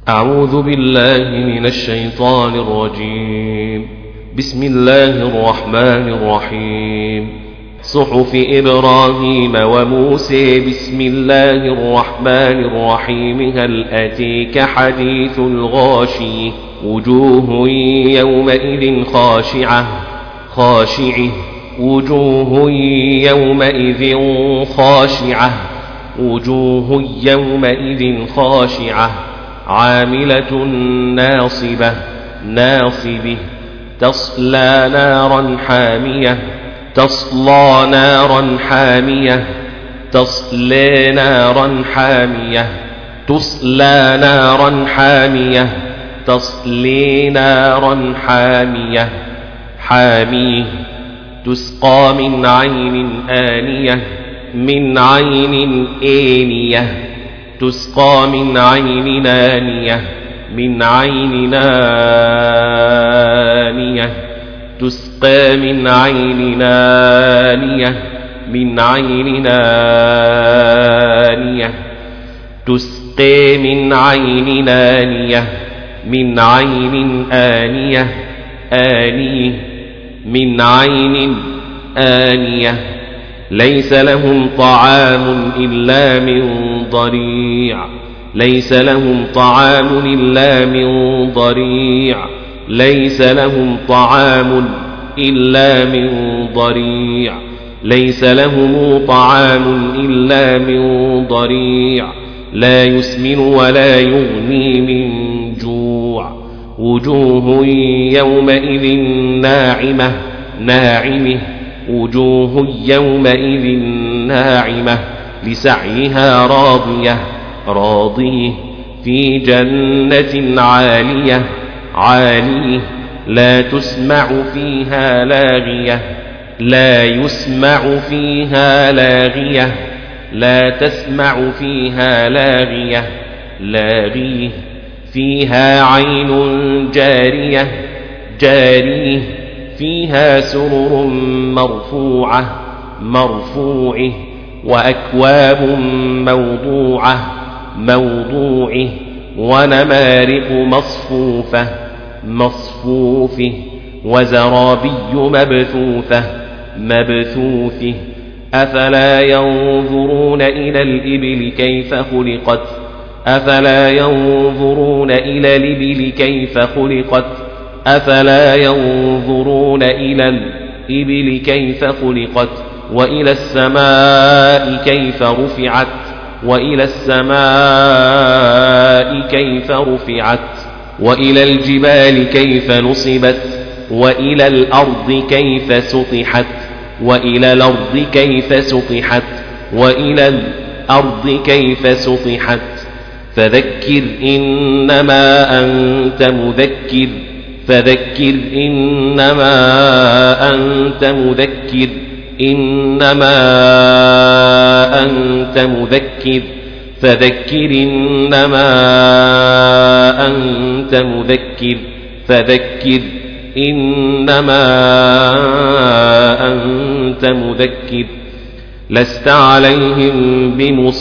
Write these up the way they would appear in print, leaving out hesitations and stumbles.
أعوذ بالله من الشيطان الرجيم. بسم الله الرحمن الرحيم. صحف إبراهيم وموسى. بسم الله الرحمن الرحيم. هل أتيك حديث الغاشية. وجوه يومئذ خاشعة وجوه يومئذ خاشعة عاملة ناصبة تصلى نارا حامية حاميه تسقى من عين آنية تسقى من عين آنية تسقى من عين آنية تسقى من عين آنية من عين آنية ليس لهم طعام إلا من ضريع لا يسمن ولا يغني من جوع وجوه يومئذ ناعمة لسعيها راضية في جنة عالية لا تسمع فيها لاغية فيها عين جارية فيها سرر مرفوعة وأكواب موضوعة ونمارق مصفوفة وزرابي مبثوثة أفلا ينظرون إلى الإبل كيف خلقت أفلا ينظرون إلى الإبل كيف خلقت وإلى السماء كيف رفعت وإلى الجبال كيف نصبت وإلى الأرض كيف سطحت فذكر إنما أنت مذكر فذكر إنما أنت مذكر لست عليهم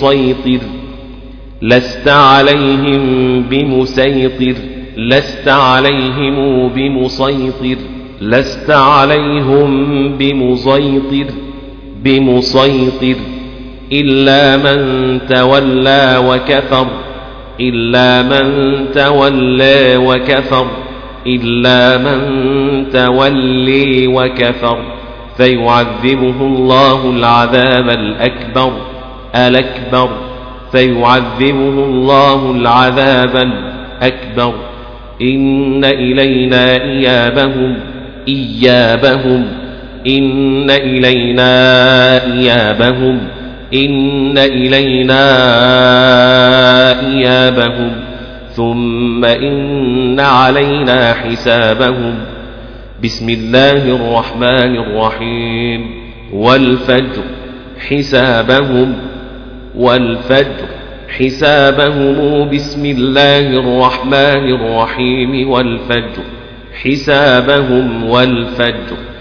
بمسيطر إلا من تولى وكفر فيعذبه الله العذاب الأكبر إن إلينا إيابهم ثم إن علينا حسابهم. بسم الله الرحمن الرحيم. والفجر حسابهم بسم الله الرحمن الرحيم. والفجر